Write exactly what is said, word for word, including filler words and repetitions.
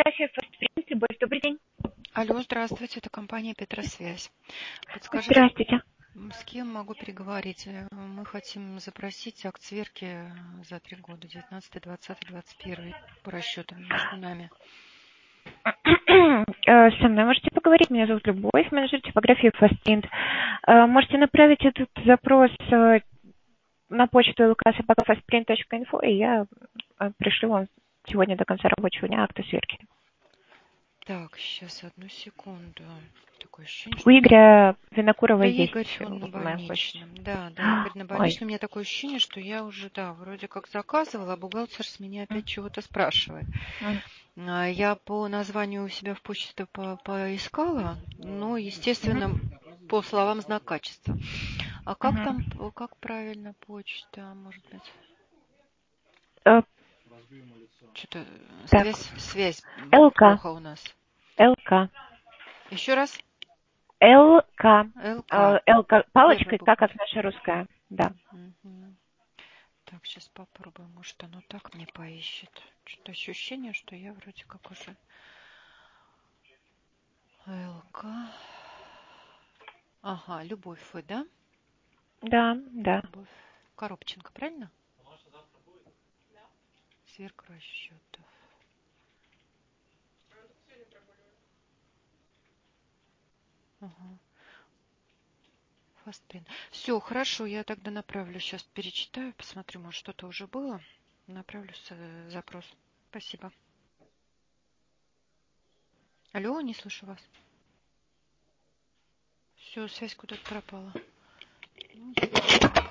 типография Фастпринт. Любовь, добрый день. Алло, здравствуйте, это компания Петросвязь. Подскажите, Здравствуйте. с кем могу переговорить? Мы хотим запросить акт сверки за три года, девятнадцатый, двадцатый, двадцать первый, по расчетам между нами. Со мной можете поговорить. Меня зовут Любовь, менеджер типографии Фастпринт. Можете направить этот запрос на почту эл ка собака фастпринт точка инфо, и я пришлю вам сегодня до конца рабочего дня акты сверки. Так, сейчас, одну секунду. Такое ощущение, У что Игоря Винокурова да, есть Игорь, он на моя почта. больничном. Да, да, Игорь на Ой. больничном. У меня такое ощущение, что я уже, да, вроде как заказывала, а бухгалтер с меня опять чего-то спрашивает. Я по названию у себя в почте по поискала, ну, естественно, по словам знак качества. А как там, как правильно почта, может быть? Э, Что-то так, связь, связь ЛК. плохо у нас. ЛК. Еще раз? ЛК. ЛК. ЛК. Первая Палочка, так буква. как наша русская. Да. Угу. Так, сейчас попробуем, может, оно так мне поищет. Что-то ощущение, что я вроде как уже... ЛК. Ага, Любовь вы, да? Да, да. Любовь Коробченко, правильно? Сверка расчетов. Ага. Фастпринт. Все, хорошо, я тогда направлю, сейчас перечитаю, посмотрю, может, что-то уже было. Направлю запрос. Спасибо. Алло, не слышу вас. Все, связь куда-то пропала.